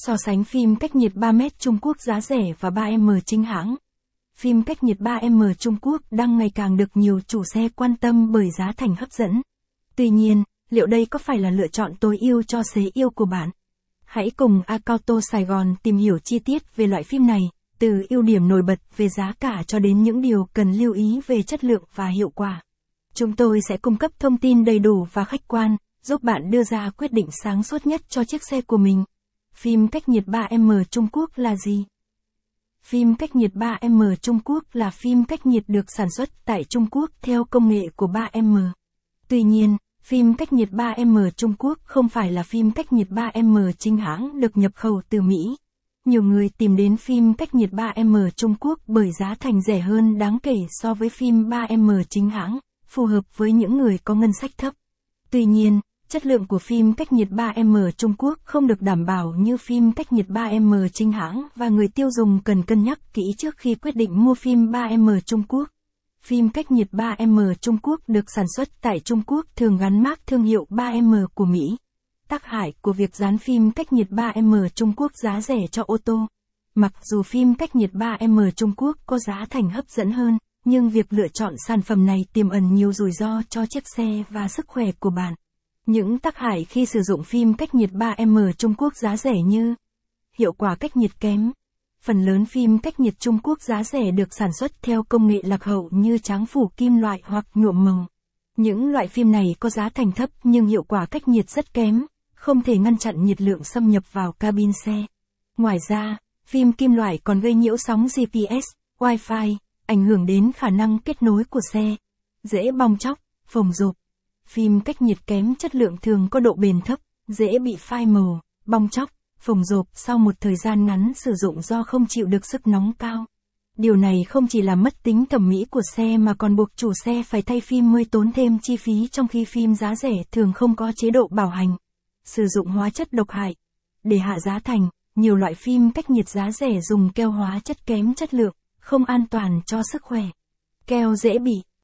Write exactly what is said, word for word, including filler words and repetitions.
So sánh phim cách nhiệt ba mét Trung Quốc giá rẻ và ba mét chính hãng. Phim cách nhiệt ba mét Trung Quốc đang ngày càng được nhiều chủ xe quan tâm bởi giá thành hấp dẫn. Tuy nhiên, liệu đây có phải là lựa chọn tối ưu cho xế yêu của bạn? Hãy cùng Acauto Sài Gòn tìm hiểu chi tiết về loại phim này, từ ưu điểm nổi bật về giá cả cho đến những điều cần lưu ý về chất lượng và hiệu quả. Chúng tôi sẽ cung cấp thông tin đầy đủ và khách quan, giúp bạn đưa ra quyết định sáng suốt nhất cho chiếc xe của mình. Phim cách nhiệt ba mét Trung Quốc là gì? Phim cách nhiệt ba mét Trung Quốc là phim cách nhiệt được sản xuất tại Trung Quốc theo công nghệ của ba mét. Tuy nhiên, phim cách nhiệt ba mét Trung Quốc không phải là phim cách nhiệt ba mét chính hãng được nhập khẩu từ Mỹ. Nhiều người tìm đến phim cách nhiệt ba mét Trung Quốc bởi giá thành rẻ hơn đáng kể so với phim ba mét chính hãng, phù hợp với những người có ngân sách thấp. Tuy nhiên, chất lượng của phim cách nhiệt ba mét Trung Quốc không được đảm bảo như phim cách nhiệt ba mét chính hãng và người tiêu dùng cần cân nhắc kỹ trước khi quyết định mua phim ba mét Trung Quốc. Phim cách nhiệt ba mét Trung Quốc được sản xuất tại Trung Quốc thường gắn mác thương hiệu ba mét của Mỹ. Tác hại của việc dán phim cách nhiệt ba mét Trung Quốc giá rẻ cho ô tô. Mặc dù phim cách nhiệt ba mét Trung Quốc có giá thành hấp dẫn hơn, nhưng việc lựa chọn sản phẩm này tiềm ẩn nhiều rủi ro cho chiếc xe và sức khỏe của bạn. Những tác hại khi sử dụng phim cách nhiệt ba mét Trung Quốc giá rẻ như hiệu quả cách nhiệt kém. Phần lớn phim cách nhiệt Trung Quốc giá rẻ được sản xuất theo công nghệ lạc hậu như tráng phủ kim loại hoặc nhuộm màu. Những loại phim này có giá thành thấp nhưng hiệu quả cách nhiệt rất kém, không thể ngăn chặn nhiệt lượng xâm nhập vào cabin xe. Ngoài ra, phim kim loại còn gây nhiễu sóng giê pê ét, Wi-Fi, ảnh hưởng đến khả năng kết nối của xe, dễ bong tróc, phồng rộp. Phim cách nhiệt kém chất lượng thường có độ bền thấp, dễ bị phai màu, bong tróc, phồng rộp sau một thời gian ngắn sử dụng do không chịu được sức nóng cao. Điều này không chỉ làm mất tính thẩm mỹ của xe mà còn buộc chủ xe phải thay phim mới tốn thêm chi phí, trong khi phim giá rẻ thường không có chế độ bảo hành. Sử dụng hóa chất độc hại. Để hạ giá thành, nhiều loại phim cách nhiệt giá rẻ dùng keo hóa chất kém chất lượng, không an toàn cho sức khỏe. Keo dễ bị